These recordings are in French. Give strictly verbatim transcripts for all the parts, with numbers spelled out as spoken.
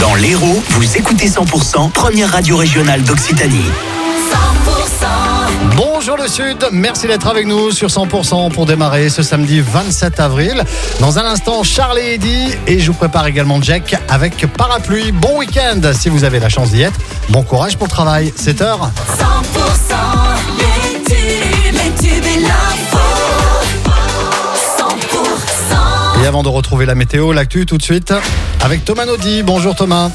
Dans l'Hérault, vous écoutez cent pour cent, première radio régionale d'Occitanie. cent pour cent. Bonjour le Sud, merci d'être avec nous sur cent pour cent pour démarrer ce samedi vingt-sept avril. Dans un instant, Charles et Eddy et je vous prépare également Jack avec Parapluie. Bon week-end si vous avez la chance d'y être. Bon courage pour le travail, sept heures. cent pour cent, les tubes, les tubes et l'info. cent pour cent. Et avant de retrouver la météo, l'actu tout de suite avec Thomas Naudy. Bonjour Thomas.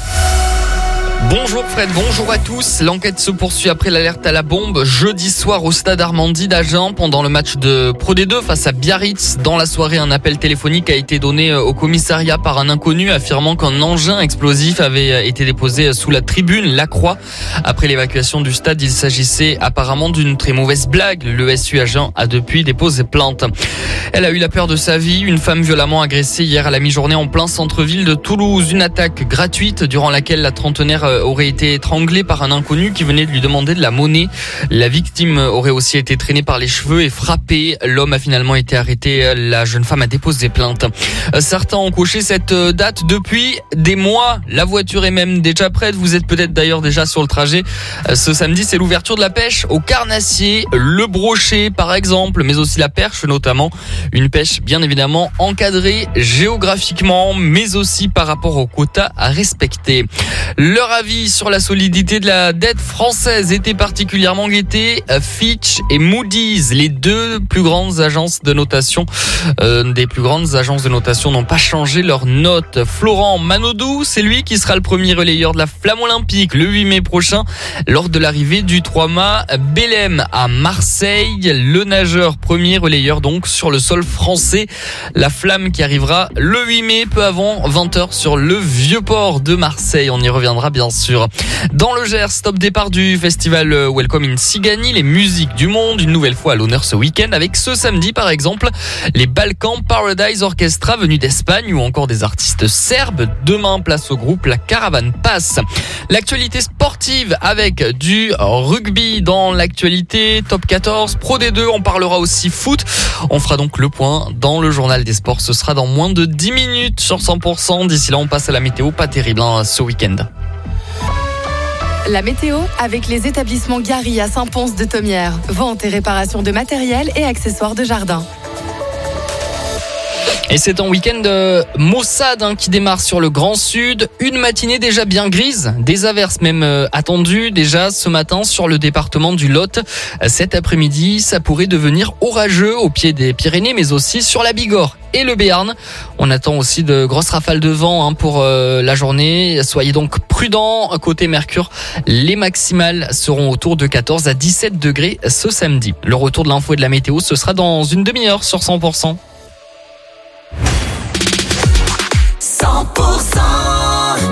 Bonjour Fred, bonjour à tous. L'enquête se poursuit après l'alerte à la bombe jeudi soir au stade Armandie d'Agen pendant le match de Pro D deux face à Biarritz. Dans la soirée, un appel téléphonique a été donné au commissariat par un inconnu affirmant qu'un engin explosif avait été déposé sous la tribune Lacroix. Après l'évacuation du stade, il s'agissait apparemment d'une très mauvaise blague. Le S U Agen a depuis déposé plainte. Elle a eu la peur de sa vie. Une femme violemment agressée hier à la mi-journée en plein centre-ville de Toulouse. Une attaque gratuite durant laquelle la trentenaire aurait été étranglée par un inconnu qui venait de lui demander de la monnaie. La victime aurait aussi été traînée par les cheveux et frappée. L'homme a finalement été arrêté. La jeune femme a déposé plainte. Certains ont coché cette date depuis des mois. La voiture est même déjà prête. Vous êtes peut-être d'ailleurs déjà sur le trajet. Ce samedi, c'est l'ouverture de la pêche au carnassier, le brochet par exemple, mais aussi la perche notamment. Une pêche bien évidemment encadrée géographiquement, mais aussi par rapport aux quotas à respecter. Leur avis sur la solidité de la dette française était particulièrement guetté. Fitch et Moody's, les deux plus grandes agences de notation, euh, des plus grandes agences de notation n'ont pas changé leur note. Florent Manodou, c'est lui qui sera le premier relayeur de la flamme olympique le huit mai prochain lors de l'arrivée du trois mâts Belém à Marseille. Le nageur premier relayeur donc sur le sol français. La flamme qui arrivera le huit mai peu avant vingt heures sur le Vieux-Port de Marseille. On y reviendra bien sûr. Dans le Gers, stop départ du festival Welcome in Sigani, les musiques du monde, une nouvelle fois à l'honneur ce week-end avec ce samedi par exemple les Balkan Paradise Orchestra venus d'Espagne ou encore des artistes serbes. Demain, place au groupe La Caravane Passe. L'actualité sportive avec du rugby dans l'actualité top quatorze, Pro D deux, on parlera aussi foot. On fera donc le point dans le journal des sports. Ce sera dans moins de dix minutes sur cent pour cent. D'ici là, on passe à la météo. Pas terrible hein, ce week-end. La météo avec les établissements Gary à Saint-Pons de Thomières. Vente et réparation de matériel et accessoires de jardin. Et c'est un week-end euh, maussade hein, qui démarre sur le Grand Sud. Une matinée déjà bien grise, des averses même euh, attendues déjà ce matin sur le département du Lot. Cet après-midi, ça pourrait devenir orageux au pied des Pyrénées, mais aussi sur la Bigorre et le Béarn. On attend aussi de grosses rafales de vent hein, pour euh, la journée. Soyez donc prudents. Côté Mercure, les maximales seront autour de quatorze à dix-sept degrés ce samedi. Le retour de l'info et de la météo, ce sera dans une demi-heure sur cent pour cent. cent pour cent.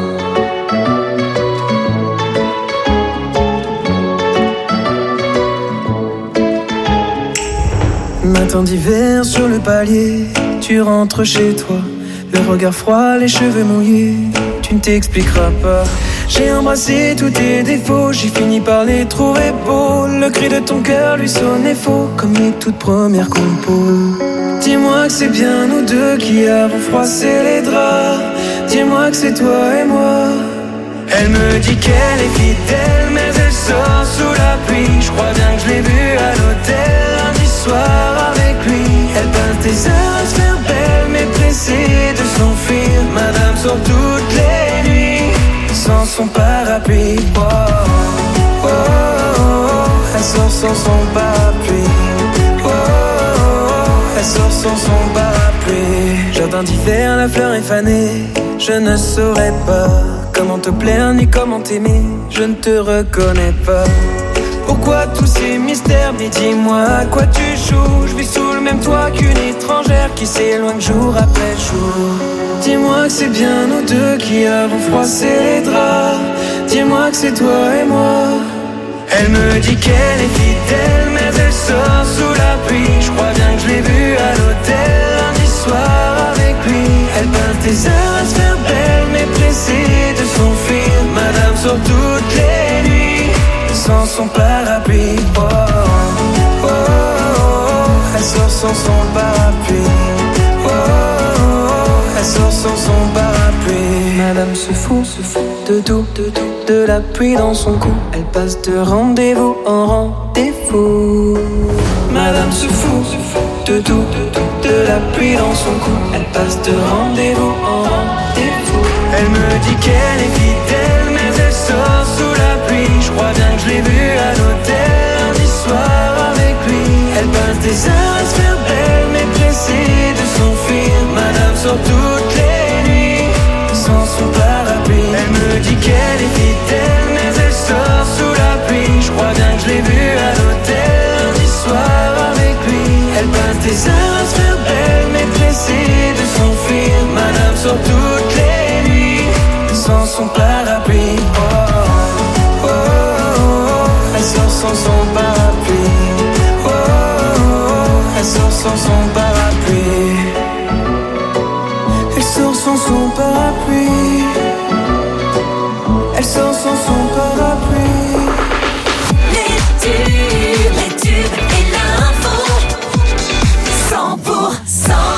Matin d'hiver sur le palier, tu rentres chez toi, le regard froid, les cheveux mouillés, tu ne t'expliqueras pas. J'ai embrassé tous tes défauts, j'ai fini par les trouver beaux. Le cri de ton cœur lui sonnait faux, comme les toutes premières compos. Dis-moi que c'est bien nous deux qui avons froissé les draps. Dis-moi que c'est toi et moi. Elle me dit qu'elle est fidèle, mais elle sort sous la pluie. Je crois bien que je l'ai vue à l'hôtel lundi soir avec lui. Elle passe des heures à se faire belle, mais pressée de s'enfuir. Madame sort toutes les nuits sans son parapluie. Oh, oh, oh, oh. Elle sort sans son parapluie. Oh, oh, oh. Elle sort sans son parapluie. Jardin d'hiver, la fleur est fanée. Je ne saurais pas comment te plaire ni comment t'aimer. Je ne te reconnais pas. Pourquoi tous ces mystères? Mais dis-moi à quoi tu joues. Je vis sous le même toit qu'une étrangère qui s'éloigne jour après jour. Dis-moi que c'est bien nous deux qui avons froissé les draps. Dis-moi que c'est toi et moi. Elle me dit qu'elle est fidèle, mais elle sort sous la pluie. Je crois bien que je l'ai vue à l'hôtel lundi soir avec lui. Elle passe des heures à se faire belle, mais pressée de s'enfuir. Madame sort toutes les nuits sans son parapluie. Oh, oh, oh, oh. Elle sort sans son parapluie. Oh, oh, oh. Elle sort sans son parapluie. Madame se fout, se fout de tout, de tout, de la pluie dans son cou. Elle passe de rendez-vous en rendez-vous. Madame se fout, se fout de tout, de tout, de la pluie dans son cou. Elle passe de rendez-vous en rendez-vous. Elle me dit qu'elle est fidèle, mais elle sort sous la pluie. Je crois bien que je l'ai vue à l'hôtel lundi soir avec lui. Elle passe des heures à se faire belle, mais pressée de s'enfuir. Madame sort toutes les nuits sans son parapluie. Elle me dit qu'elle est fidèle, mais elle sort sous la pluie. Je crois bien que je l'ai vue à l'hôtel lundi soir avec lui. Elle passe des heures à se faire belle, mais pressée de s'enfuir. Madame sort toutes les nuits sans son parapluie. Oh, oh, oh, oh. Elle sort sans son parapluie. Oh, oh, oh. Elle sort sans son parapluie. Elle sort sans son parapluie. Elle sort sans son parapluie. Les tubes, les tubes et l'info cent pour cent.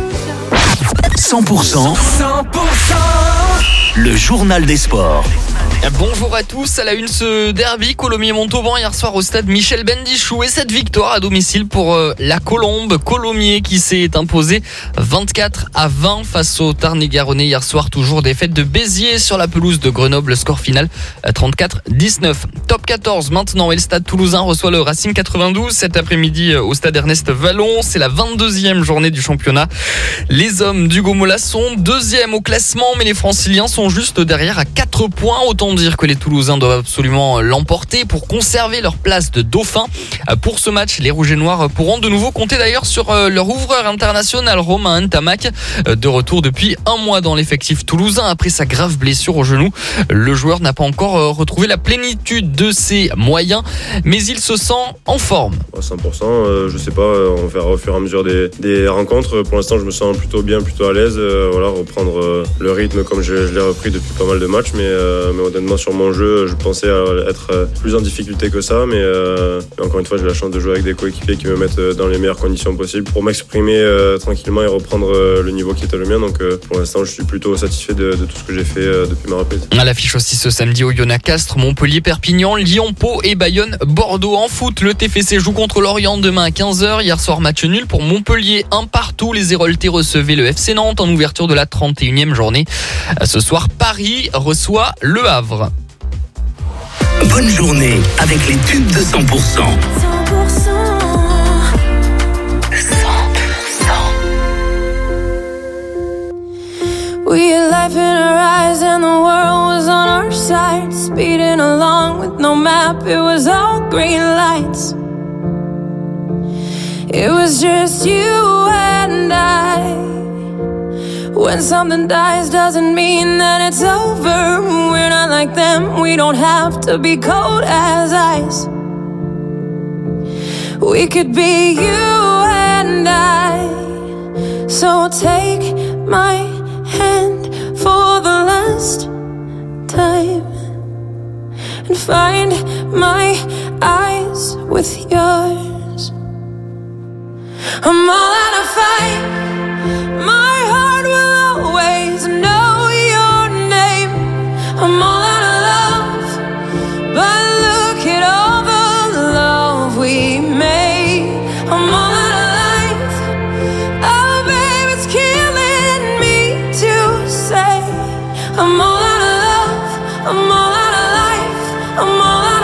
cent pour cent. cent pour cent. Le journal des sports. Bonjour à tous, à la une ce derby Colomiers-Montauban hier soir au stade Michel Bendichou et cette victoire à domicile pour euh, la Colombe. Colomiers qui s'est imposé vingt-quatre à vingt face au Tarn-et-Garonnais hier soir. Toujours défaite de Béziers sur la pelouse de Grenoble, score final trente-quatre dix-neuf. Top quatorze maintenant et le stade toulousain reçoit le Racing quatre-vingt-douze cet après-midi au stade Ernest Vallon. C'est la vingt-deuxième journée du championnat. Les hommes d'Hugo Mola sont deuxième au classement mais les Franciliens sont juste derrière à quatre points. Autant dire que les Toulousains doivent absolument l'emporter pour conserver leur place de dauphin. Pour ce match, les Rouges et Noirs pourront de nouveau compter d'ailleurs sur leur ouvreur international Romain Ntamak, de retour depuis un mois dans l'effectif toulousain après sa grave blessure au genou. Le joueur n'a pas encore retrouvé la plénitude de ses moyens, mais il se sent en forme. À cent pour cent, euh, je sais pas, on verra au fur et à mesure des, des rencontres. Pour l'instant, je me sens plutôt bien, plutôt à l'aise. Euh, voilà, reprendre euh, le rythme comme je, je l'ai repris depuis pas mal de matchs, mais, euh, mais honnêtement sur mon jeu, je pensais être plus en difficulté que ça, mais euh, encore une fois, j'ai la chance de jouer avec des coéquipiers qui me mettent dans les meilleures conditions possibles pour m'exprimer euh, tranquillement et reprendre euh, le niveau qui était le mien. Donc euh, pour l'instant, je suis plutôt satisfait de, de tout ce que j'ai fait euh, depuis ma reprise. À l'affiche aussi ce samedi au Yona Castres, Montpellier, Perpignan, Lyon, Pau et Bayonne, Bordeaux. En foot, le T F C joue contre Lorient demain à quinze heures. Hier soir, match nul pour Montpellier, un partout. Les Héroltais recevaient le F C Nantes en ouverture de la trente et unième journée. Ce soir, Paris reçoit Le Havre. Bonne journée avec les tubes de cent pour cent. cent pour cent. cent pour cent. We had life in our eyes and the world was on our side. Speeding along with no map, it was all green lights. It was just you and I. When something dies doesn't mean that it's over. We're not like them, we don't have to be cold as ice. We could be you and I. So take my hand for the last time and find my eyes with yours. I'm all out of fight. My heart will always know your name. I'm all out of love, but look at all the love we made. I'm all out of life. Oh, babe, it's killing me to say. I'm all out of love. I'm all out of life. I'm all out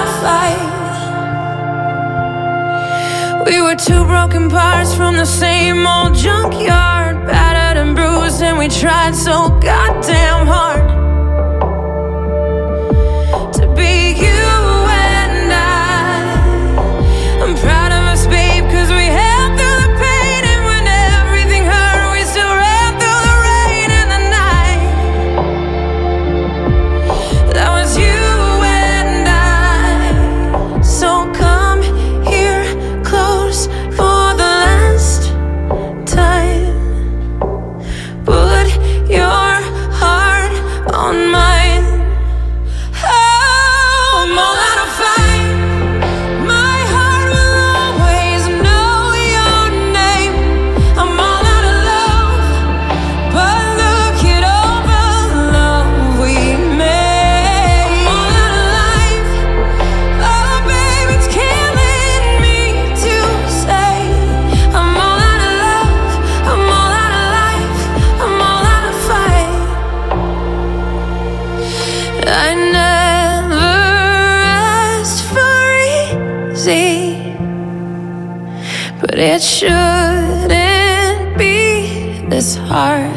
of fight. We were two broken parts from the same old junkyard, battered and bruised, and we tried so goddamn hard to be you and I. I'm proud of us, babe, cause we held through the pain, and when everything hurt, we still ran through the rain and the night. That was you and I. So come here close for the last time. Put your heart on mine. Oh, I'm all out of fight. My heart will always know your name. I'm all out of love, but look at all the love we made. I'm all out of life. Oh, babe, it's killing me to say. I'm all out of love. I'm all out of life. I'm all out of fight. I never asked for easy, but it shouldn't be this hard.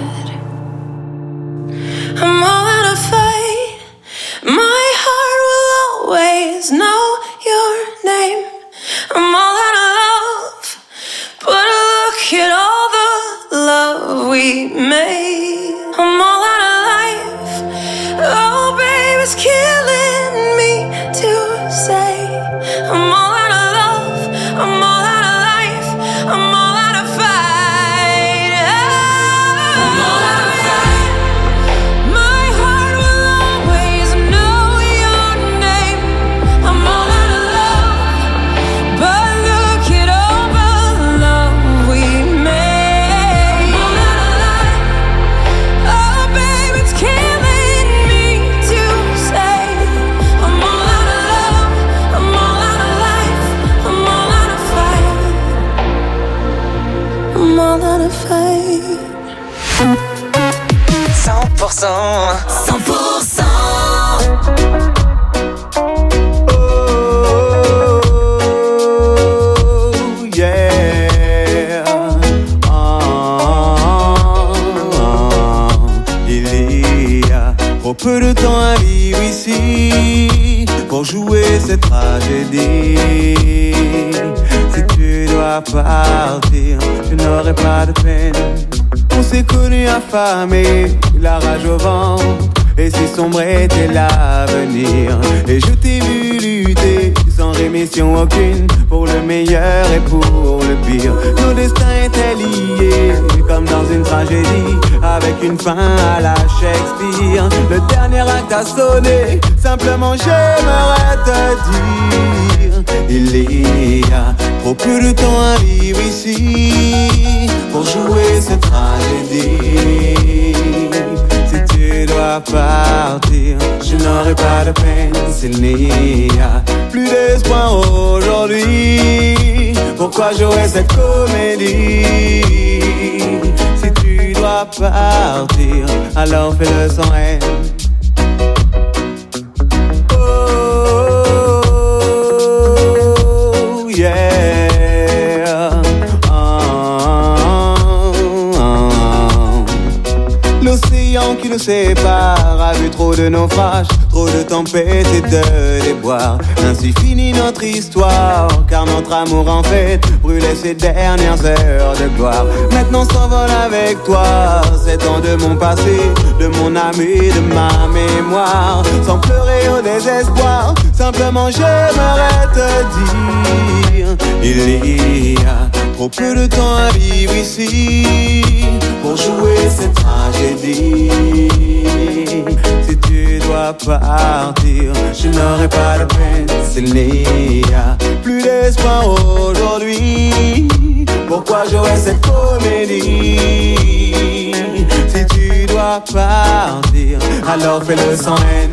I'm all out of fight. My heart will always know your name. I'm all out of love, but look at all the love we made. I'm all out of life. Oh, babe, it's killing me to say. I'm all out of love. I'm all out of life. I'm all out of fight. I'm all out of fight. My heart will always know your name. I'm all out of love, but look at all the love we made. I'm all out of life. Oh, cent. cent pour cent. Trop peu de temps à vivre ici pour jouer cette tragédie. Si tu dois partir, je n'aurai pas de peine. On s'est connus affamés, la rage au ventre, et si sombre était l'avenir. Et je t'ai vu lutter sans rémission aucune pour le meilleur et pour le pire. Nos destins étaient liés comme dans une tragédie, avec une fin à la Shakespeare. Le dernier acte a sonné, simplement j'aimerais te dire, il y a trop peu de temps à vivre ici pour jouer cette tragédie. Si tu dois partir, je n'aurai pas de peine. S'il n'y a plus d'espoir aujourd'hui, pourquoi jouer cette comédie? Si tu dois partir, alors fais-le sans haine. Oh, yeah. Oh, oh, oh. L'océan qui nous sépare a vu trop de naufrages, trop de tempêtes et de déboires. Ainsi finit notre histoire, car notre amour en fait brûlait ses dernières heures de gloire. Maintenant s'envole avec toi sept ans de mon passé, de mon âme et de ma mémoire. Sans pleurer au désespoir, simplement j'aimerais te dire, il y a trop peu de temps à vivre ici pour jouer cette tragédie. Si tu dois partir, je n'aurai pas de peine. S'il n'y a plus d'espoir aujourd'hui, pourquoi jouer cette comédie? Si tu dois partir, alors fais-le sans haine.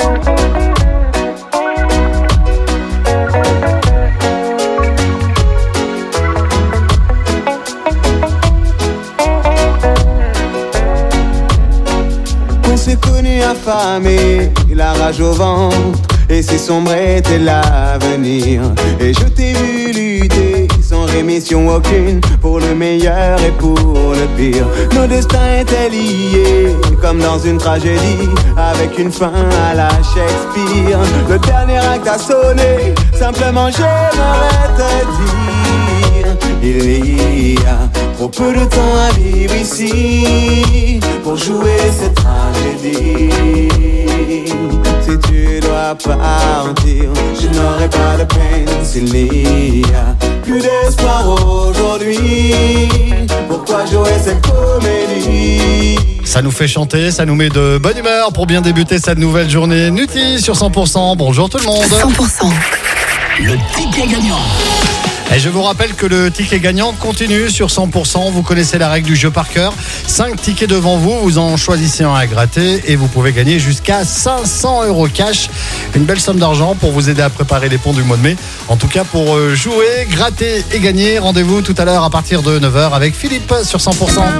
On s'est connus affamés, la rage au ventre, et si sombre était l'avenir. Et je t'ai vu lutter sans rémission aucune pour le meilleur et pour le pire. Nos destins étaient liés comme dans une tragédie, avec une fin à la Shakespeare. Le dernier acte a sonné, simplement j'aimerais te dire, il y a trop peu de temps à vivre ici pour jouer cette tragédie. Si tu dois partir, je n'aurai pas de peine. S'il n'y a plus d'espoir aujourd'hui, pourquoi jouer cette comédie? Ça nous fait chanter, ça nous met de bonne humeur pour bien débuter cette nouvelle journée. Nuti sur cent pour cent. Bonjour tout le monde. cent pour cent. Le ticket gagnant. Et je vous rappelle que le ticket gagnant continue sur cent pour cent. Vous connaissez la règle du jeu par cœur. cinq tickets devant vous, vous en choisissez un à gratter et vous pouvez gagner jusqu'à cinq cents euros cash. Une belle somme d'argent pour vous aider à préparer les ponts du mois de mai. En tout cas, pour jouer, gratter et gagner, rendez-vous tout à l'heure à partir de neuf heures avec Philippe sur cent pour cent.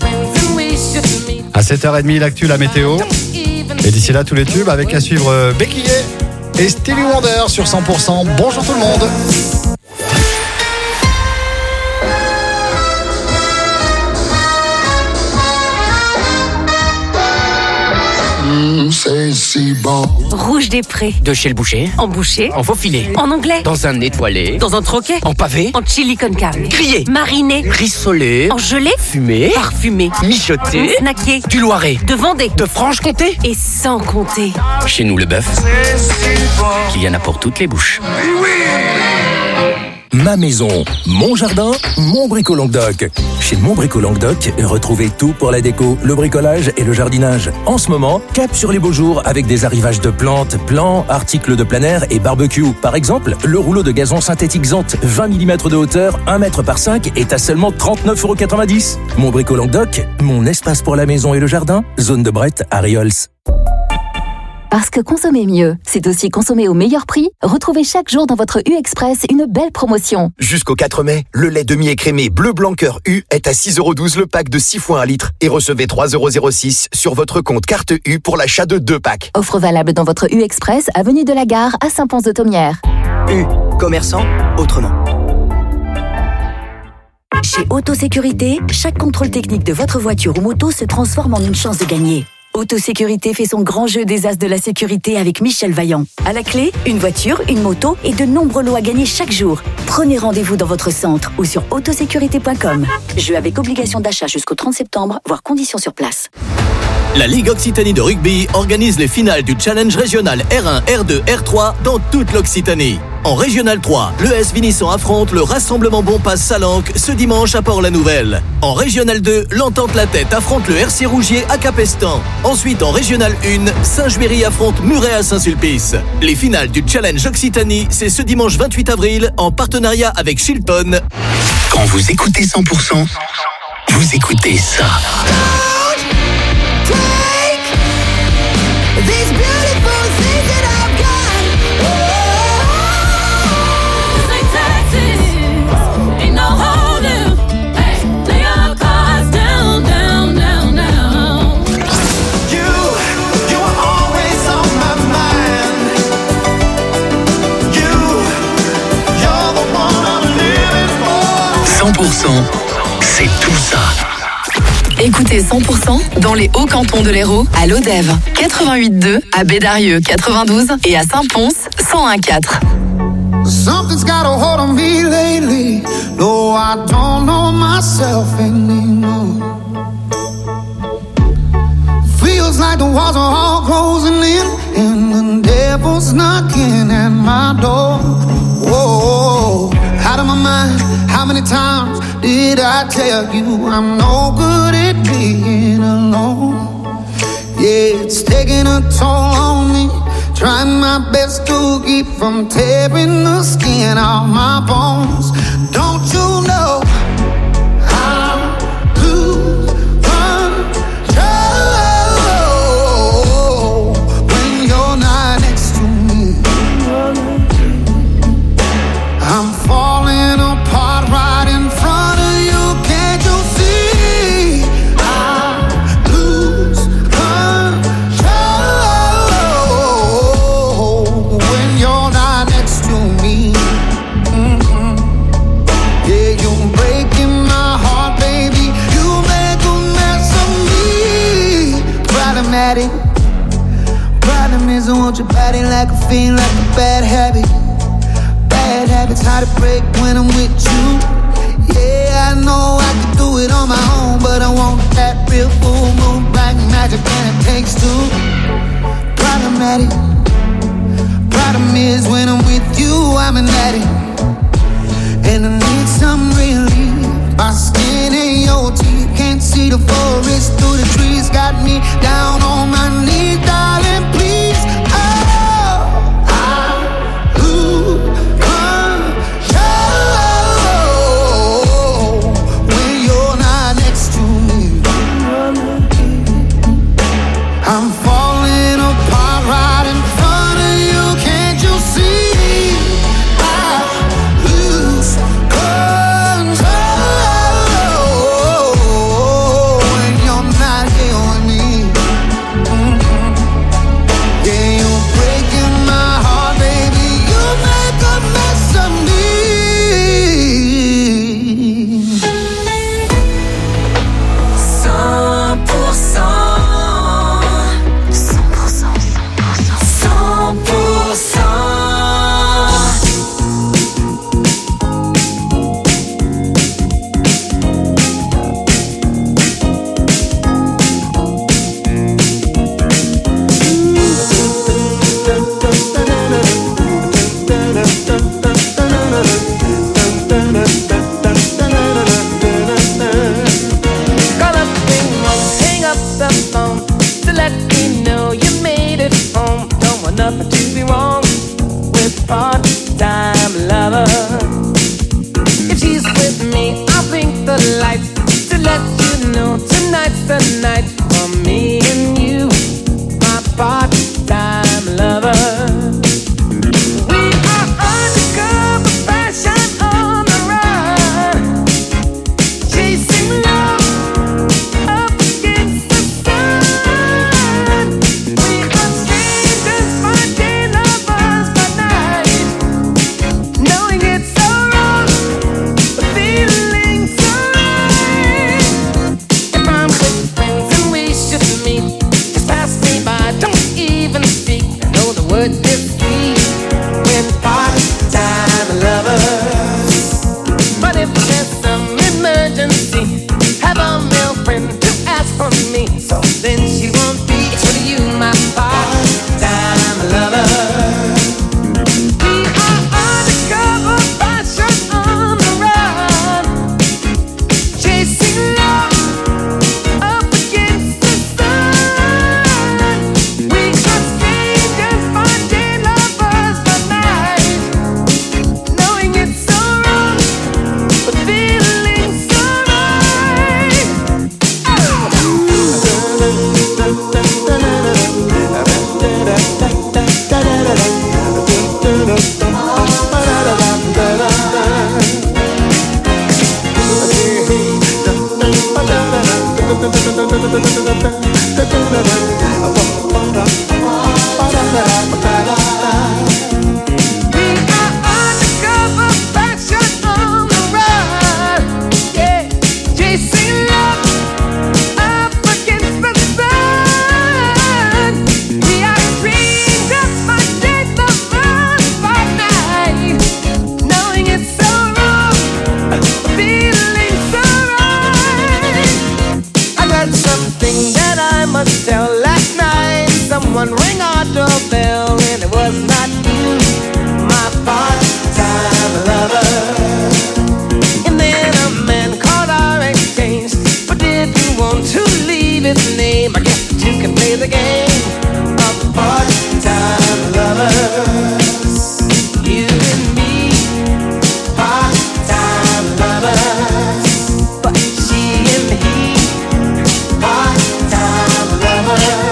À sept heures trente, l'actu, la météo. Et d'ici là, tous les tubes avec à suivre Becky et Stevie Wonder sur cent pour cent. Bonjour tout le monde. Mmh, c'est si bon. Rouge des Prés. De chez le boucher. En boucher. En faux filet. En anglais. Dans un étoilé. Dans un troquet. En pavé. En chili con carne. Grillé. Mariné. Rissolé. En gelée. Fumé. Parfumé. Mijoté. Snacké. Du Loiret. De Vendée. De Franche-Comté. Et sans compter. Chez nous, le bœuf. Il y en a pour toutes les bouches. Ma maison, mon jardin, mon brico-Languedoc. Chez Mon Brico-Languedoc, retrouvez tout pour la déco, le bricolage et le jardinage. En ce moment, cap sur les beaux jours avec des arrivages de plantes, plants, articles de plein air et barbecue. Par exemple, le rouleau de gazon synthétique Zant, vingt millimètres de hauteur, un mètre par cinq, est à seulement trente-neuf euros quatre-vingt-dix. Mon Brico-Languedoc, mon espace pour la maison et le jardin, zone de Brette à Riols. Parce que consommer mieux, c'est aussi consommer au meilleur prix. Retrouvez chaque jour dans votre U Express une belle promotion. Jusqu'au quatre mai, le lait demi-écrémé Bleu Blanc Cœur U est à six euros douze le pack de six fois un litre et recevez trois euros zéro six sur votre compte carte U pour l'achat de deux packs. Offre valable dans votre U Express, avenue de la Gare à Saint-Pons-de-Thomières. U, commerçant autrement. Chez Autosécurité, chaque contrôle technique de votre voiture ou moto se transforme en une chance de gagner. Autosécurité fait son grand jeu des as de la sécurité avec Michel Vaillant. À la clé, une voiture, une moto et de nombreux lots à gagner chaque jour. Prenez rendez-vous dans votre centre ou sur autosécurité point com. Jeu avec obligation d'achat jusqu'au trente septembre, voire conditions sur place. La Ligue Occitanie de rugby organise les finales du Challenge régional R un, R deux, R trois dans toute l'Occitanie. En Régional trois, l'E S Vinissan affronte le Rassemblement Bompas Salanque ce dimanche à Port-la-Nouvelle. En Régional deux, l'Entente La Tête affronte le R C Rougier à Capestan. Ensuite, en Régional un, Saint-Juéry affronte Muret à Saint-Sulpice. Les finales du Challenge Occitanie, c'est ce dimanche vingt-huit avril en partenariat avec Shilton. Quand vous écoutez cent pour cent, vous écoutez ça. cent pour cent, c'est tout ça. Écoutez cent pour cent dans les hauts cantons de l'Hérault, à Lodève, quatre-vingt-huit virgule deux, à Bédarieux, quatre-vingt-douze et à Saint-Pons, cent un virgule quatre. Something's got a hold on me lately. No, I don't know myself anymore. Feels like the walls are all closing in, and the devil's knocking at my door. Whoa, out of my mind. How many times did I tell you I'm no good at being alone? Yeah, it's taking a toll on me. Trying my best to keep from tearing the skin off my bones. Don't you know I lose control when you're not next to me? I'm falling apart right in front of you. Can't you see? I lose control when you're not next to me. Mm-hmm. Yeah, you're breaking my heart, baby. You make a mess of me. Problematic. Problem is I want your body like a fiend, like a bad habit. Bad habits hard to break when I'm with you. Yeah, I know I can do it on my own, but I want that real full moon, black magic, and it takes two. Problematic. Problem is when I'm with you, I'm an addict, and I need some relief. My skin and your teeth, can't see the forest through the trees. Got me down on my knees, darling, please. Oh, I lose control when you're not next to me. I'm falling apart right in front of you. Can't you see? I lose control when you're not here with me. Mm-hmm. Yeah, you're breaking my heart, baby. You make a mess of me. cent pour cent cent pour cent cent pour cent Call up ring won't hang up the phone to let me know you made it home. Don't want nothing to be wrong with part-time lover. If she's with me, I'll blink the lights to let you know tonight's the night for me and you, my part-time Someone ring our doorbell and it was not you, my part-time lover. And then a man called our exchange, but didn't want to leave his name. I guess that you can play the game of part-time lovers. You and me, part-time lovers. But she and he, part-time lovers.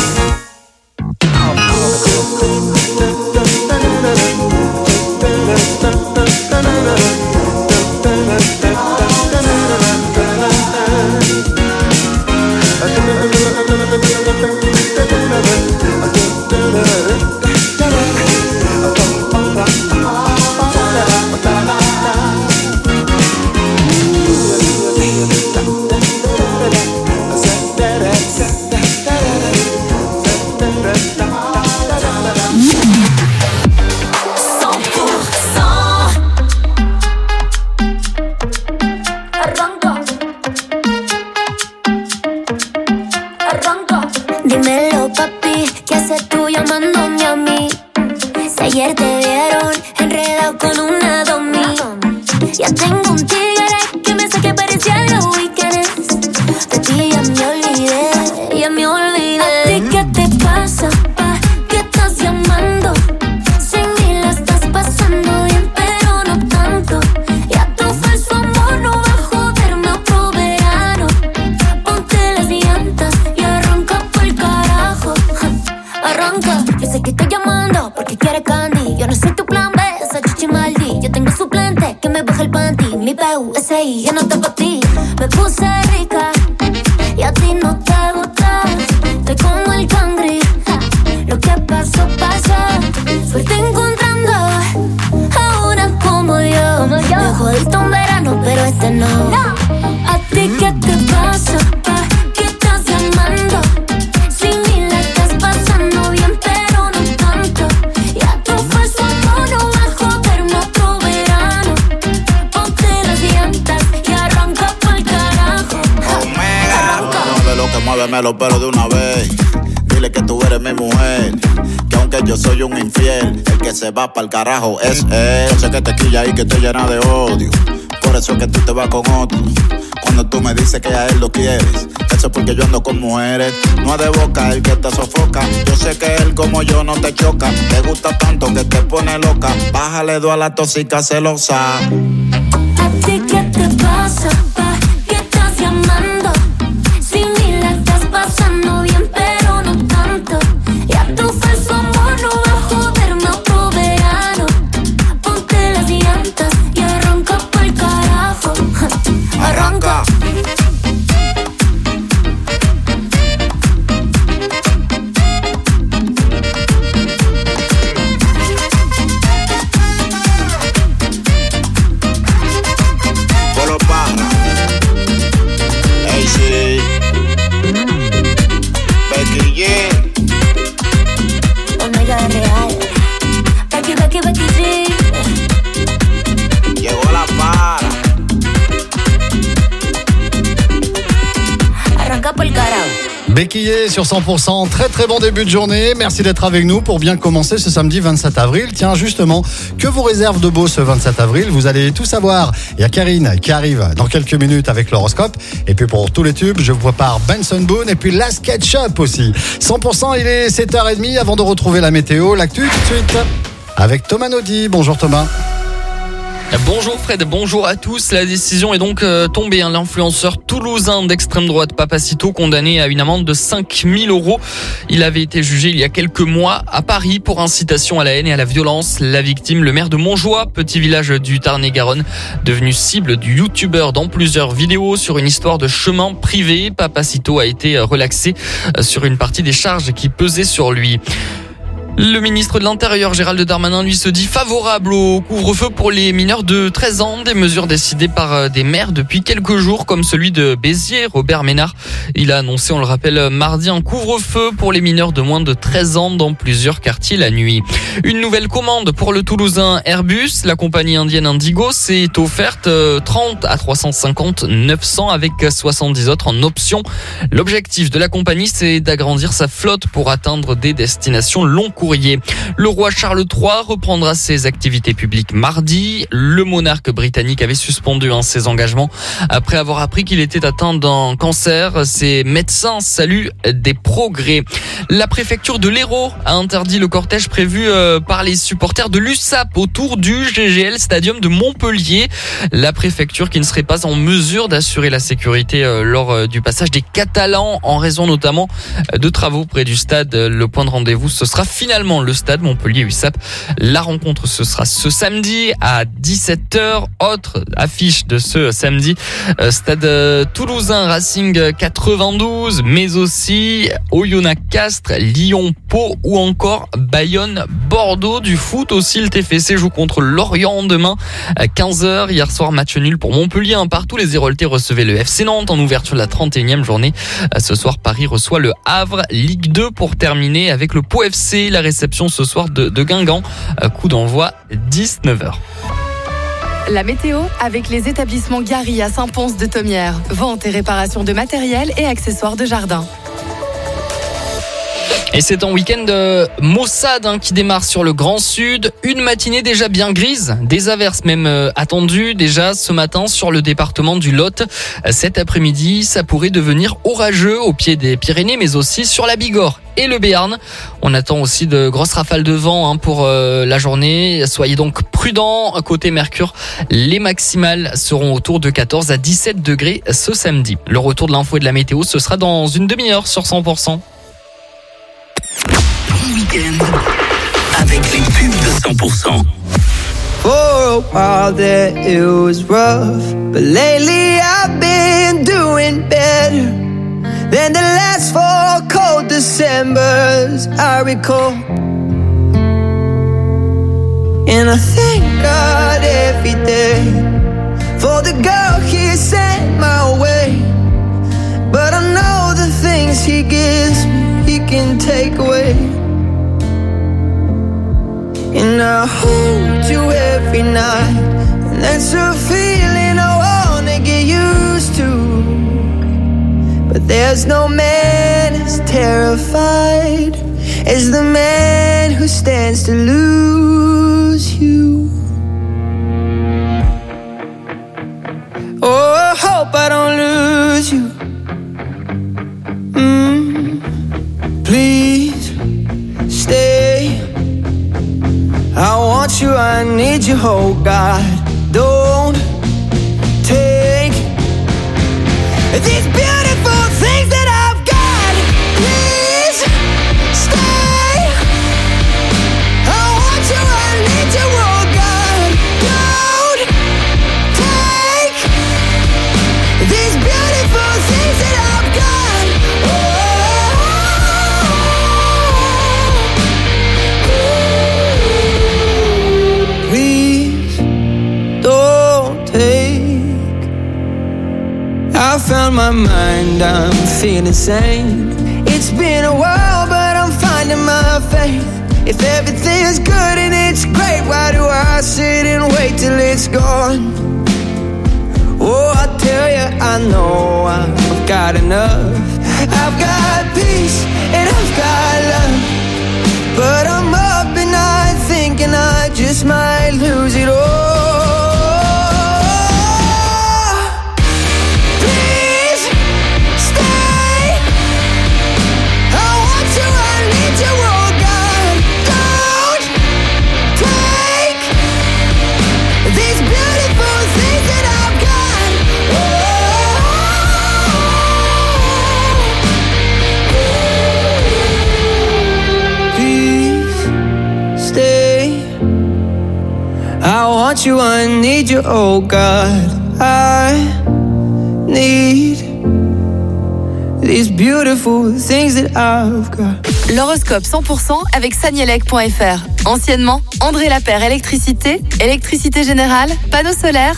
Dímelo, papi, ¿qué haces tú llamándome a mí? Si ayer te vieron enredado con una domi. Ya tengo un tigre que me saque parecía los weekends. De ti ya me olvidé, ya me olvidé. ¿A ti qué te pasa, pa? ¿Qué estás llamando? Sin mí la estás pasando bien, pero no tanto. Ya tu falso amor no va a joderme otro verano. Ponte las llantas y arranca pa'l carajo. Arranca, yo sé que estoy llamando porque quiere candy. Yo no soy tu plan B, esa chichi maldi. Yo tengo suplente que me baja el panty. Mi P U S I, ya no está pa' ti. Me puse rica y a ti no te gusta. Estoy como el cangri, ja. Lo que pasó, pasó. Suerte encontrando a una como yo, como yo. Me jodiste un verano, pero este no, no. ¿A ti qué te pasa, pa? ¿Qué estás llamando? Sin mí la estás pasando bien, pero no tanto. Ya tu falso amor no va a joderme otro verano. Ponte las llantas y arranca pa'l carajo. Mueve lo que muévemelo, pero de una vez. Dile que tú eres mi mujer, que aunque yo soy un infiel, el que se va pa'l carajo es él. Yo sé que te quilla y que te llena de odio, por eso es que tú te vas con otro. Cuando tú me dices que a él lo quieres, eso es porque yo ando con mujeres. No es de boca el que te sofoca, yo sé que él como yo no te choca. Te gusta tanto que te pone loca, bájale dos a la tóxica celosa. ¿A ti qué te pasa, pa? ¿Qué estás llamando? Sin mí la estás pasando bien, pero no tanto. Ya tu falso amor no va a joderme otro verano. Ponte las llantas y arranca pa'l carajo. Arranca. Polo Parra, A C, Becky G. Omega real. Becky, Becky, Becky G. Llegó la para. Arranca pa'l carajo. Becky G sur cent pour cent, très très bon début de journée. Merci d'être avec nous pour bien commencer ce samedi vingt-sept avril. Tiens, justement, que vous réserve de beau ce vingt-sept avril? Vous allez tout savoir. Il y a Karine qui arrive dans quelques minutes avec l'horoscope. Et puis pour tous les tubes, je vous prépare Benson Boone et puis la SketchUp aussi. cent pour cent, il est sept heures trente avant de retrouver la météo. L'actu tout de suite avec Thomas Naudy. Bonjour Thomas. Bonjour Fred, bonjour à tous. La décision est donc euh, tombée. Hein. L'influenceur toulousain d'extrême droite Papacito, condamné à une amende de cinq mille euros. Il avait été jugé il y a quelques mois à Paris pour incitation à la haine et à la violence. La victime, le maire de Montjoie, petit village du Tarn-et-Garonne, devenu cible du youtubeur dans plusieurs vidéos sur une histoire de chemin privé. Papacito a été relaxé sur une partie des charges qui pesaient sur lui. Le ministre de l'Intérieur, Gérald Darmanin, lui se dit favorable au couvre-feu pour les mineurs de treize ans. Des mesures décidées par des maires depuis quelques jours, comme celui de Béziers. Robert Ménard, il a annoncé, on le rappelle, mardi, un couvre-feu pour les mineurs de moins de treize ans dans plusieurs quartiers la nuit. Une nouvelle commande pour le Toulousain Airbus. La compagnie indienne Indigo s'est offerte trente à trois cent cinquante neuf cents avec soixante-dix autres en option. L'objectif de la compagnie, c'est d'agrandir sa flotte pour atteindre des destinations long courrier. Le roi Charles trois reprendra ses activités publiques mardi. Le monarque britannique avait suspendu hein, ses engagements après avoir appris qu'il était atteint d'un cancer. Ses médecins saluent des progrès. La préfecture de l'Hérault a interdit le cortège prévu euh, par les supporters de l'U S A P autour du G G L Stadium de Montpellier. La préfecture qui ne serait pas en mesure d'assurer la sécurité euh, lors euh, du passage des Catalans en raison notamment de travaux près du stade. Le point de rendez-vous, ce sera finalement le stade Montpellier-U S A P. La rencontre, ce sera ce samedi à dix-sept heures. Autre affiche de ce samedi, euh, stade euh, toulousain Racing quatre-vingt-douze, mais aussi Oyonnax-Castres, Lyon-Pau ou encore Bayonne-Bordeaux. Du foot aussi, le T F C joue contre Lorient demain à quinze heures. Hier soir, match nul pour Montpellier. Un partout, les Héroltais recevaient le F C Nantes en ouverture de la trente et unième journée. Ce soir, Paris reçoit le Havre. Ligue deux pour terminer avec le Pau F C. La réception ce soir de, de Guingamp. Coup d'envoi dix-neuf heures. La météo avec les établissements Gary à Saint-Pons de Thomières. Vente et réparation de matériel et accessoires de jardin. Et c'est un week-end euh, maussade hein, qui démarre sur le Grand Sud. Une matinée déjà bien grise, des averses même euh, attendues déjà ce matin sur le département du Lot. Cet après-midi, ça pourrait devenir orageux au pied des Pyrénées, mais aussi sur la Bigorre et le Béarn. On attend aussi de grosses rafales de vent hein, pour euh, la journée. Soyez donc prudents. Côté Mercure, les maximales seront autour de quatorze à dix-sept degrés ce samedi. Le retour de l'info et de la météo, ce sera dans une demi-heure sur cent pour cent. Week-end avec les pubs de cent pour cent. For a while there it was rough, but lately I've been doing better than the last four cold Decembers I recall. And I thank God every day for the girl He sent my way. But I know the things He gives me He can take away. And I hold you every night, and that's a feeling I wanna get used to. But there's no man as terrified as the man who stands to lose you. Oh, I hope I don't lose you. Mm, please stay. I want you, I need you, oh God. Don't take these beautiful things that I've got. Please stay. I want you, I need you, oh God. Don't take these beautiful things that I've got. Oh. I found my mind, I'm feeling sane. It's been a while, but I'm finding my faith. If everything's good and it's great, why do I sit and wait till it's gone? Oh, I tell you, I know I've got enough. I've got peace and I've got love, but I'm up at night thinking I just might lose it all. These beautiful want you, I need you, oh God. I need these beautiful things that I've got. L'horoscope cent pour cent avec Sanielec point F R. Anciennement, André Lapère Électricité, Électricité Générale, Panneaux solaires.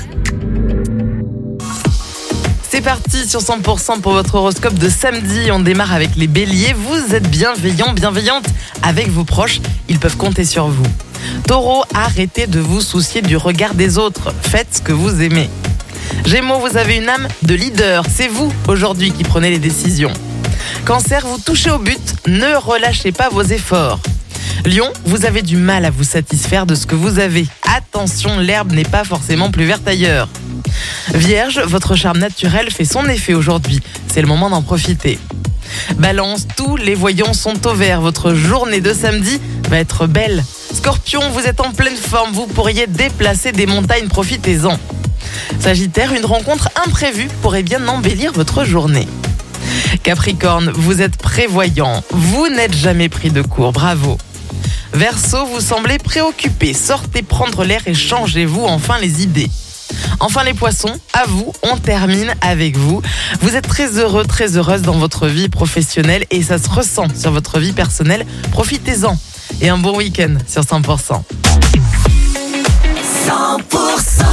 C'est parti sur cent pour cent pour votre horoscope de samedi. On démarre avec les béliers. Vous êtes bienveillants, bienveillantes avec vos proches. Ils peuvent compter sur vous. Taureau, arrêtez de vous soucier du regard des autres. Faites ce que vous aimez. Gémeaux, vous avez une âme de leader. C'est vous, aujourd'hui, qui prenez les décisions. Cancer, vous touchez au but. Ne relâchez pas vos efforts. Lion, vous avez du mal à vous satisfaire de ce que vous avez. Attention, l'herbe n'est pas forcément plus verte ailleurs. Vierge, votre charme naturel fait son effet aujourd'hui. C'est le moment d'en profiter. Balance, tous les voyants sont au vert. Votre journée de samedi va être belle. Scorpion, vous êtes en pleine forme. Vous pourriez déplacer des montagnes, profitez-en. Sagittaire, une rencontre imprévue pourrait bien embellir votre journée. Capricorne, vous êtes prévoyant. Vous n'êtes jamais pris de court. Bravo. Verseau, vous semblez préoccupé. Sortez prendre l'air et changez-vous enfin les idées. Enfin les poissons, à vous, on termine avec vous. Vous êtes très heureux, très heureuse dans votre vie professionnelle et ça se ressent sur votre vie personnelle. Profitez-en et un bon week-end sur cent pour cent. cent pour cent.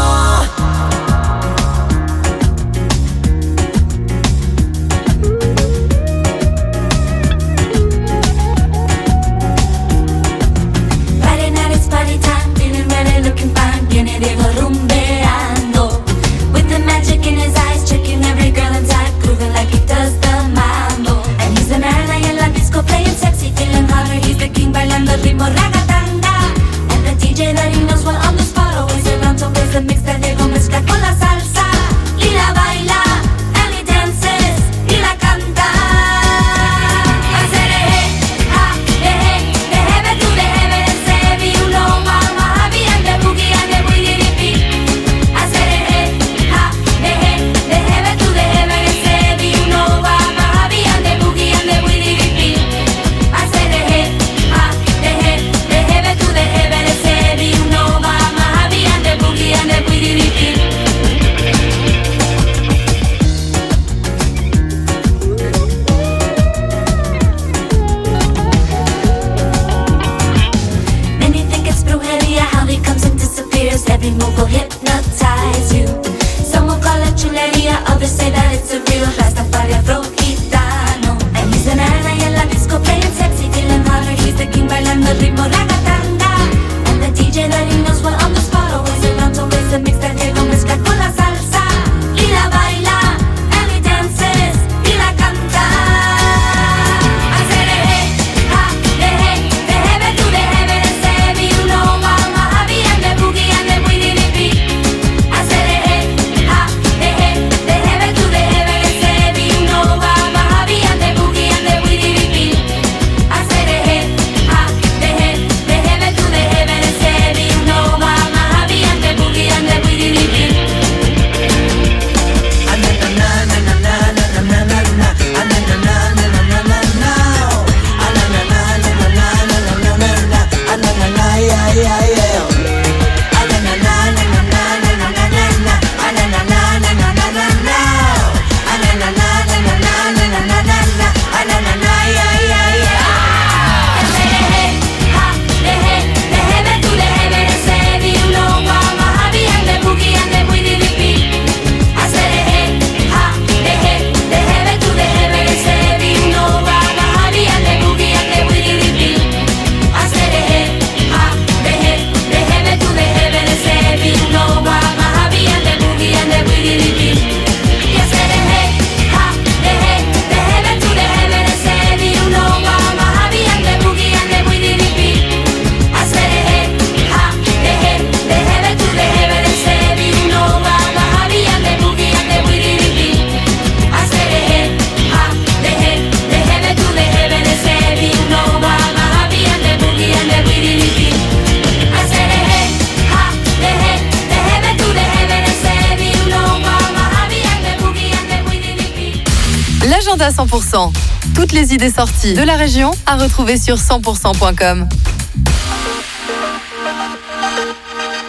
L'agenda cent pour cent. Toutes les idées sorties de la région à retrouver sur cent pour cent point com.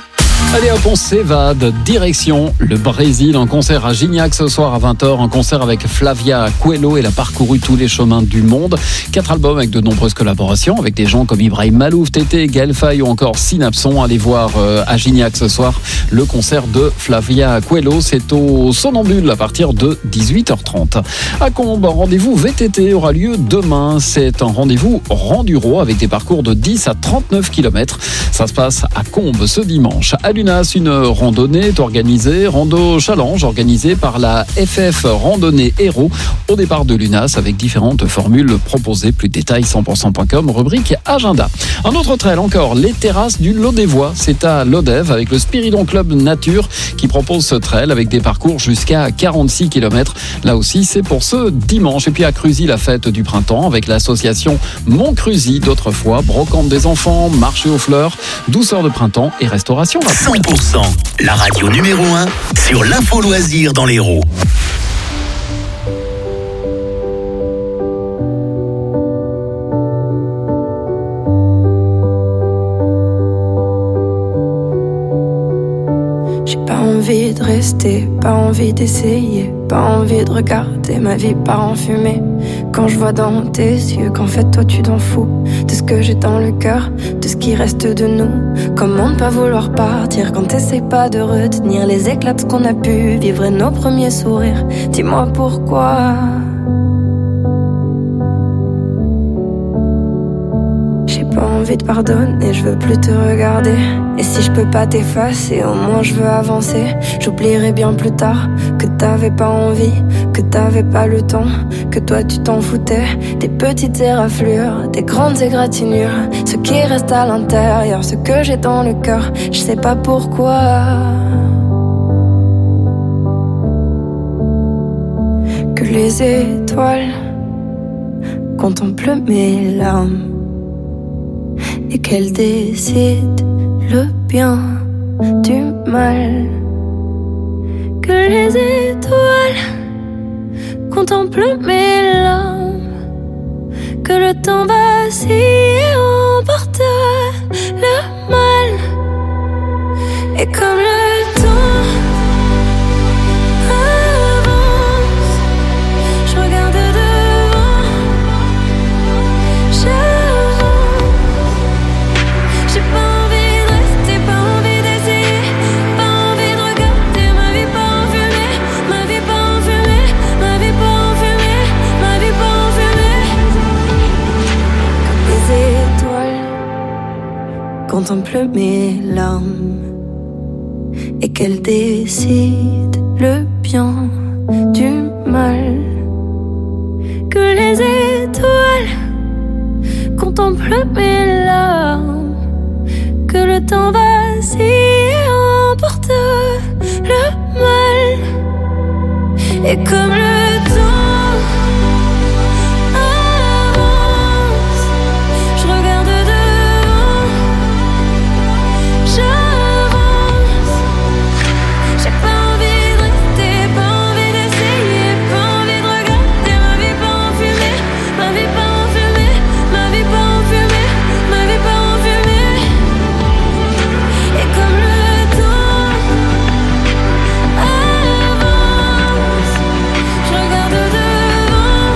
Allez hop, on s'évade, direction le Brésil, un concert à Gignac ce soir à vingt heures, un concert avec Flavia Coelho. Elle a parcouru tous les chemins du monde, quatre albums avec de nombreuses collaborations avec des gens comme Ibrahim Malouf, Tété, Gaël Faye ou encore Synapson. Allez voir euh, à Gignac ce soir le concert de Flavia Coelho, c'est au Somnambule à partir de dix-huit heures trente. À Combes, un rendez-vous V T T aura lieu demain, c'est un rendez-vous Renduro avec des parcours de dix à trente-neuf kilomètres. Ça se passe à Combes ce dimanche. À Lunas, une randonnée est organisée, Rando Challenge organisée par la F F Randonnée Héros au départ de Lunas avec différentes formules proposées. Plus de détails cent pour cent point com, rubrique agenda. Un autre trail encore, les terrasses du Lodévois, c'est à Lodève avec le Spiridon Club Nature qui propose ce trail avec des parcours jusqu'à quarante-six kilomètres. Là aussi, c'est pour ce dimanche. Et puis à Cruzy, la fête du printemps avec l'association Mon Cruzy d'autrefois, brocante des enfants, marché aux fleurs, douceur de printemps et restauration rapide. cent pour cent, la radio numéro un sur l'info loisir dans l'Hérault. J'ai pas envie de rester, pas envie d'essayer, pas envie de regarder ma vie part en fumée. Quand je vois dans tes yeux qu'en fait toi tu t'en fous de ce que j'ai dans le cœur, de ce qui reste de nous. Comment ne pas vouloir partir quand t'essayes pas de retenir les éclats de ce qu'on a pu vivre et nos premiers sourires. Dis-moi pourquoi. J'ai pas envie de pardonner, je veux plus te regarder. Et si je peux pas t'effacer, au moins je veux avancer. J'oublierai bien plus tard que t'avais pas envie, que t'avais pas le temps, que toi tu t'en foutais. Des petites éraflures, des grandes égratignures, ce qui reste à l'intérieur, ce que j'ai dans le cœur, je sais pas pourquoi. Que les étoiles contemplent mes larmes et qu'elles décident le bien du mal. Que les étoiles contemplent mes larmes, que le temps vacille et emporte le mal. Et comme le temps avance, je regarde devant, j'avance. J'ai pas envie de rester, pas envie d'essayer, pas envie de regarder ma vie pas en fumée, ma vie pas en fumée, ma vie pas en fumée, ma vie pas en fumée. Comme les étoiles contemplent mes larmes et qu'elles décident le bien du mal. Que les étoiles contemplent mes larmes, que le temps vacille et emporte le mal. Et comme le temps avance, je regarde devant, j'avance. J'ai pas envie de rester, pas envie d'essayer, pas envie de regarder ma vie pas en fumée, ma vie pas en fumée, ma vie pas en fumée, ma vie pas en fumée. Et comme le temps avance, je regarde devant,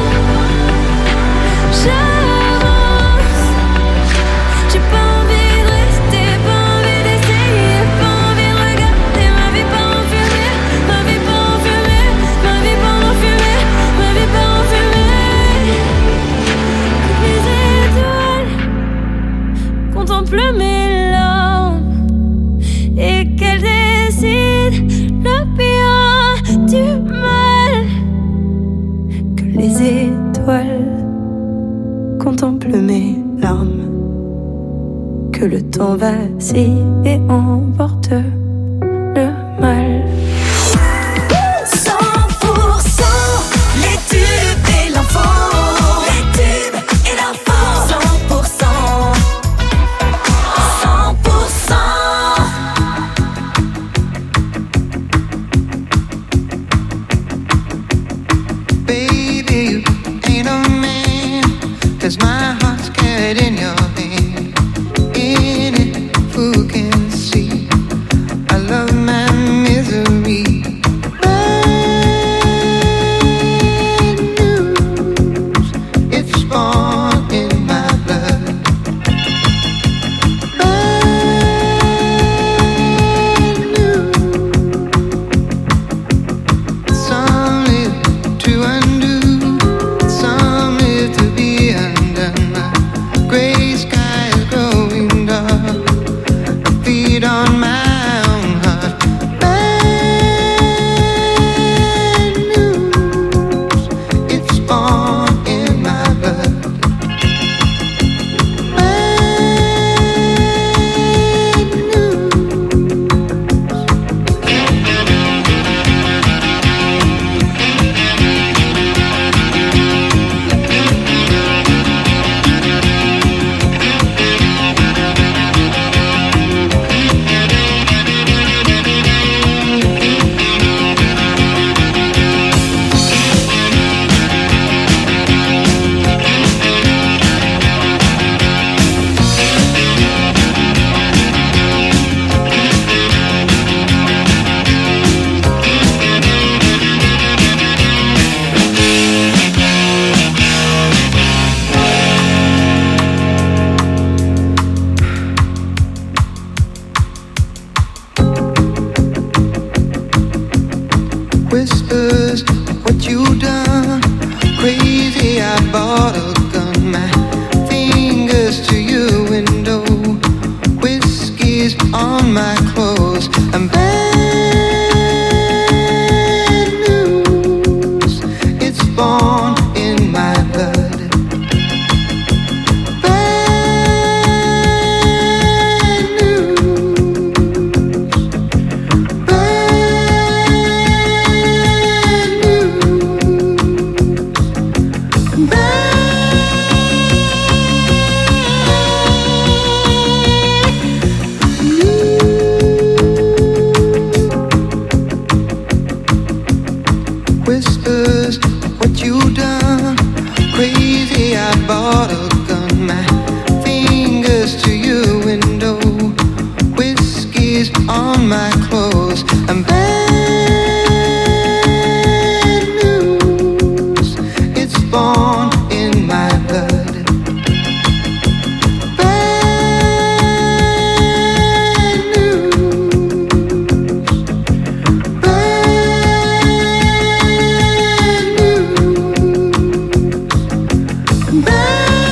j'avance. J'ai pas envie de rester, pas envie d'essayer, pas envie de regarder ma vie pas en fumée, ma vie pas en fumée, ma vie pas en fumée, ma vie pas en fumée. Que les étoiles contemplent mes larmes et qu'elles décident le bien du mal. Que les étoiles contemplent mes larmes, que le temps vacille et emporte le mal. cent pour cent, les tubes et l'info. Les tubes et l'info. cent pour cent. cent pour cent. Baby, you ain't a man, 'cause my heart's carried in your hand. In it, who can see? born in my blood. Brand new. Some live to undo, some live to be undone. My gray sky is growing dark. I feed on my own heart. Bad news, it's born in my blood. Bad news. Whispers of what you done. Crazy, I bought a gun. My fingers to your window. Whiskey's on my clothes. I'm bad news. It's born in my blood. Bad news. Whispers of what you done. Crazy, I bought a gun. My fingers to your window. Whiskey's on my clothes. I'm bad news. It's born in my blood. Bad news. Bad news. Bad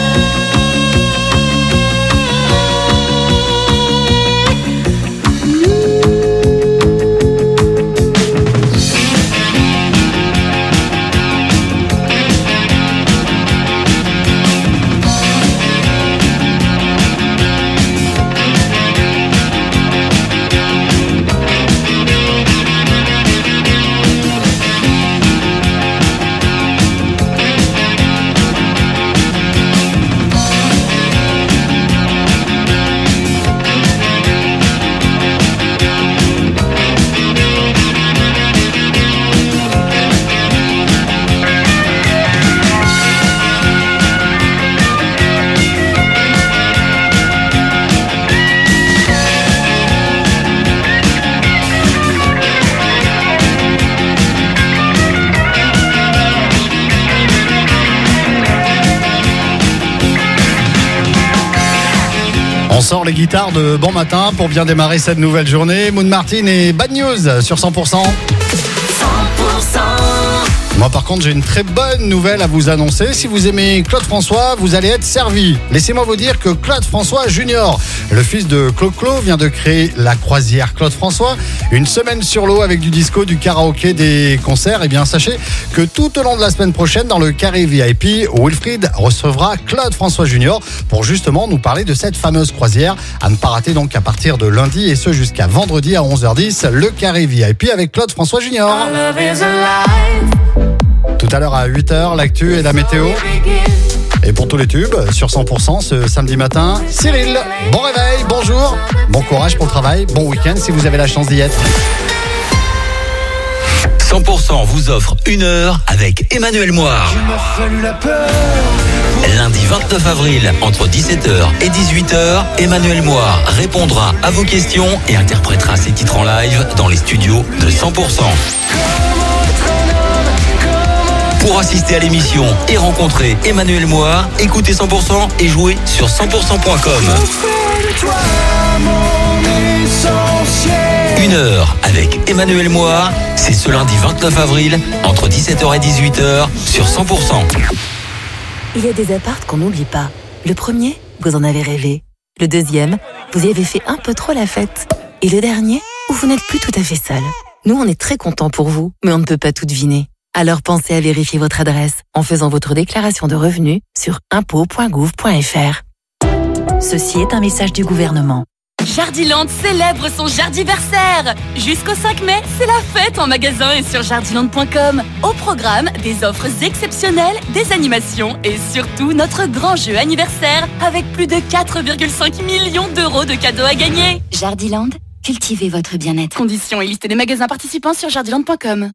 On sort les guitares de Bon Matin pour bien démarrer cette nouvelle journée. Moon Martin et Bad News sur cent pour cent. cent pour cent. Moi par contre j'ai une très bonne nouvelle à vous annoncer. Si vous aimez Claude François, vous allez être servi. Laissez-moi vous dire que Claude François Junior, le fils de Claude Clos, vient de créer la croisière Claude François. Une semaine sur l'eau avec du disco, du karaoké, des concerts. Et bien sachez que tout au long de la semaine prochaine, dans le carré V I P, Wilfried recevra Claude François Junior pour justement nous parler de cette fameuse croisière. À ne pas rater donc à partir de lundi et ce jusqu'à vendredi à onze heures dix, le carré V I P avec Claude François Junior. Tout à l'heure à huit heures, l'actu et la météo. Et pour tous les tubes, sur cent pour cent ce samedi matin, Cyril, bon réveil, bonjour, bon courage pour le travail, bon week-end si vous avez la chance d'y être. cent pour cent vous offre une heure avec Emmanuel Moire. Lundi vingt-neuf avril, entre dix-sept heures et dix-huit heures, Emmanuel Moire répondra à vos questions et interprétera ses titres en live dans les studios de cent pour cent. Pour assister à l'émission et rencontrer Emmanuel Moire, écoutez cent pour cent et jouez sur cent pour cent point com. Une heure avec Emmanuel Moire, c'est ce lundi vingt-neuf avril, entre dix-sept heures et dix-huit heures, sur cent pour cent. Il y a des apparts qu'on n'oublie pas. Le premier, vous en avez rêvé. Le deuxième, vous y avez fait un peu trop la fête. Et le dernier, où vous n'êtes plus tout à fait seul. Nous, on est très contents pour vous, mais on ne peut pas tout deviner. Alors pensez à vérifier votre adresse en faisant votre déclaration de revenus sur impôts point gouv point f r. Ceci est un message du gouvernement. Jardiland célèbre son jardiversaire. Jusqu'au cinq mai, c'est la fête en magasin et sur jardiland point com. Au programme, des offres exceptionnelles, des animations et surtout notre grand jeu anniversaire avec plus de quatre virgule cinq millions d'euros de cadeaux à gagner. Jardiland, cultivez votre bien-être. Conditions et liste des magasins participants sur jardiland point com.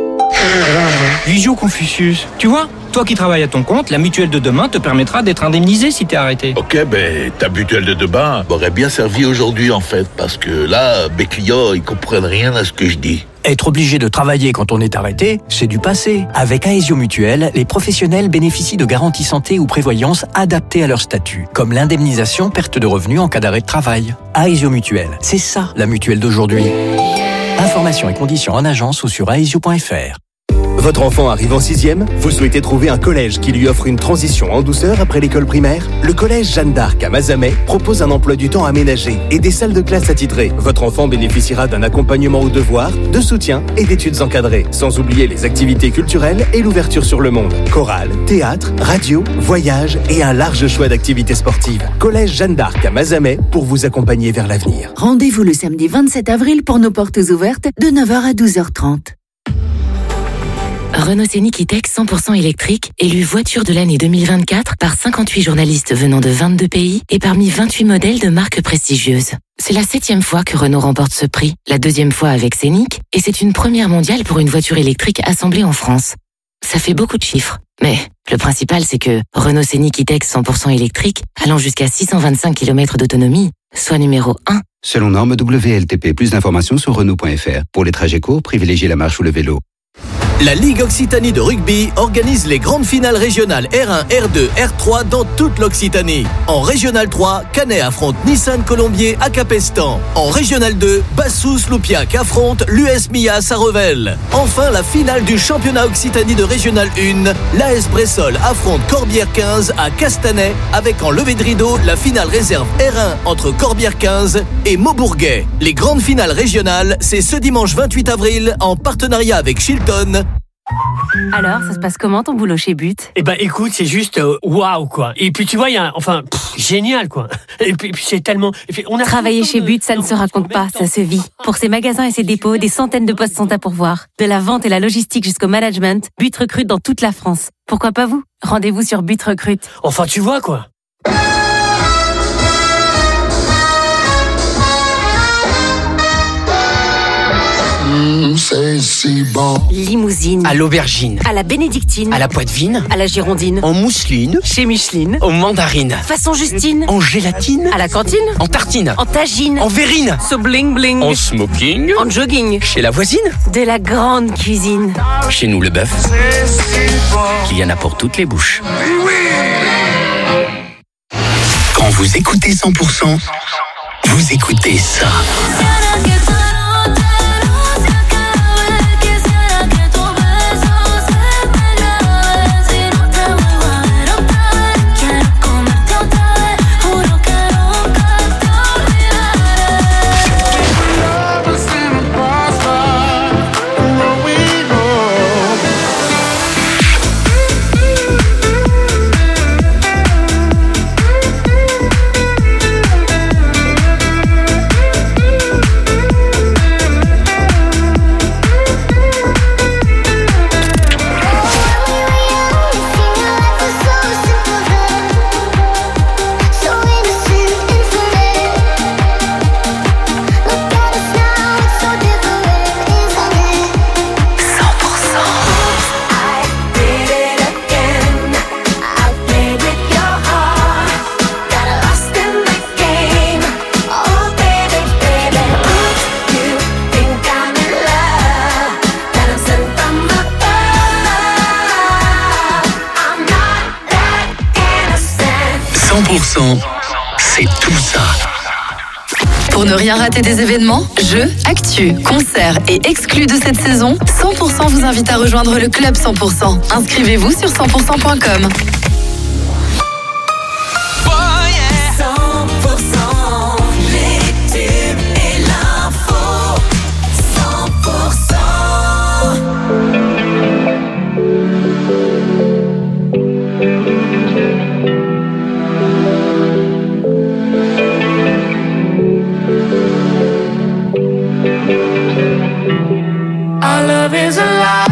Visio Confucius, tu vois, toi qui travailles à ton compte, la mutuelle de demain te permettra d'être indemnisé si t'es arrêté. Ok, ben ta mutuelle de demain m'aurait bien servi aujourd'hui en fait, parce que là, mes clients, ils comprennent rien à ce que je dis. Être obligé de travailler quand on est arrêté, c'est du passé. Avec Aesio Mutuelle, les professionnels bénéficient de garanties santé ou prévoyance adaptées à leur statut, comme l'indemnisation perte de revenus en cas d'arrêt de travail. Aesio Mutuelle, c'est ça la mutuelle d'aujourd'hui. Informations et conditions en agence ou sur aesio point f r. Votre enfant arrive en sixième? Vous souhaitez trouver un collège qui lui offre une transition en douceur après l'école primaire? Le collège Jeanne d'Arc à Mazamet propose un emploi du temps aménagé et des salles de classe attitrées. Votre enfant bénéficiera d'un accompagnement aux devoirs, de soutien et d'études encadrées. Sans oublier les activités culturelles et l'ouverture sur le monde. Chorale, théâtre, radio, voyage et un large choix d'activités sportives. Collège Jeanne d'Arc à Mazamet pour vous accompagner vers l'avenir. Rendez-vous le samedi vingt-sept avril pour nos portes ouvertes de neuf heures à douze heures trente. Renault Scénic E-Tech cent pour cent électrique, élu voiture de l'année deux mille vingt-quatre par cinquante-huit journalistes venant de vingt-deux pays et parmi vingt-huit modèles de marques prestigieuses. C'est la septième fois que Renault remporte ce prix, la deuxième fois avec Scénic, et c'est une première mondiale pour une voiture électrique assemblée en France. Ça fait beaucoup de chiffres, mais le principal c'est que Renault Scénic E-Tech cent pour cent électrique, allant jusqu'à six cent vingt-cinq kilomètres d'autonomie, soit numéro un. Selon norme W L T P, plus d'informations sur Renault point f r. Pour les trajets courts, privilégiez la marche ou le vélo. La Ligue Occitanie de rugby organise les grandes finales régionales R un, R deux, R trois dans toute l'Occitanie. En Régional trois, Canet affronte Nissan Colombier à Capestan. En Régional deux, Bassous-Loupiac affronte l'U S Millas à Revel. Enfin, la finale du championnat Occitanie de Régional un, l'A S Bressol affronte Corbière quinze à Castanet avec en levée de rideau la finale réserve R un entre Corbière quinze et Maubourguet. Les grandes finales régionales, c'est ce dimanche vingt-huit avril en partenariat avec Chilton. Alors, ça se passe comment ton boulot chez But? Eh ben, écoute, c'est juste waouh, wow, quoi. Et puis, tu vois, il y a, enfin, pff, génial, quoi. Et puis, puis c'est tellement. Et puis, on a Travailler chez But, ça ne se raconte pas, ça se vit. Pour ses magasins et ses dépôts, des centaines de postes sont à pourvoir. De la vente et la logistique jusqu'au management, But recrute dans toute la France. Pourquoi pas vous? Rendez-vous sur But Recrute. Enfin, tu vois, quoi. Mmh, c'est si bon. Limousine. À l'aubergine. À la bénédictine. À la poitevine. À la girondine. En mousseline. Chez Micheline. Aux mandarines. Façon Justine. En gélatine. À la cantine. En tartine. En tagine. En verrine. So bling bling. En smoking. En jogging. Chez la voisine. De la grande cuisine. Chez nous, le bœuf. Il y en a pour toutes les bouches. Quand vous écoutez cent pour cent, vous écoutez ça. cent pour cent, c'est tout ça. Pour ne rien rater des événements, jeux, actus, concerts et exclus de cette saison, cent pour cent vous invite à rejoindre le club cent pour cent. Inscrivez-vous sur cent pour cent point com. cent pour cent, les tubes et l'info. cent pour cent. Our love is alive.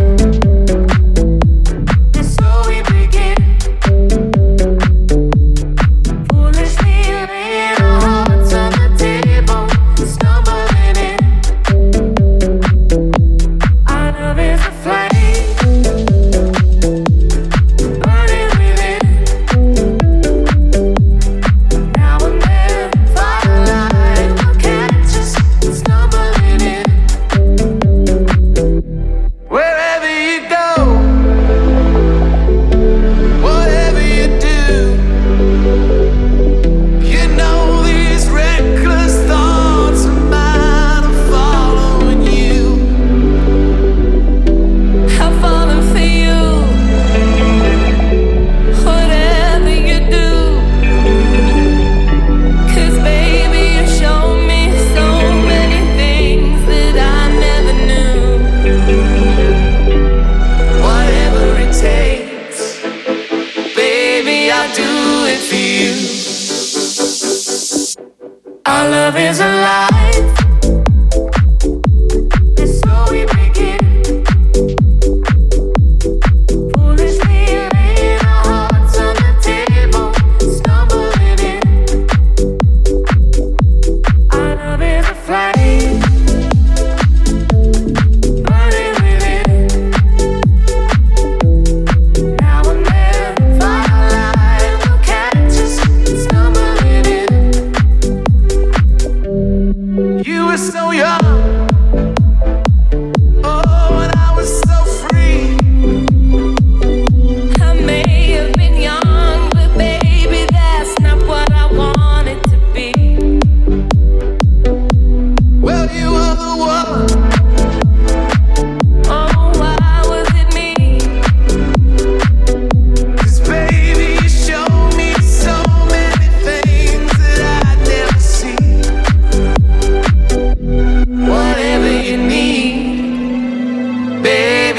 Our love is alive.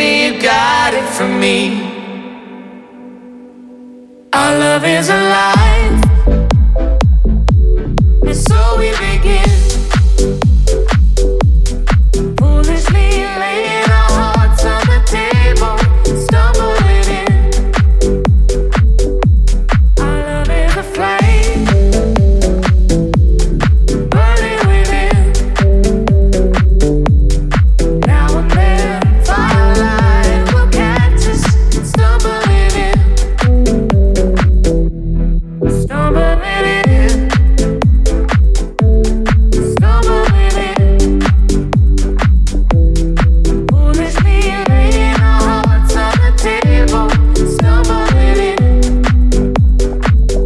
Our love is alive.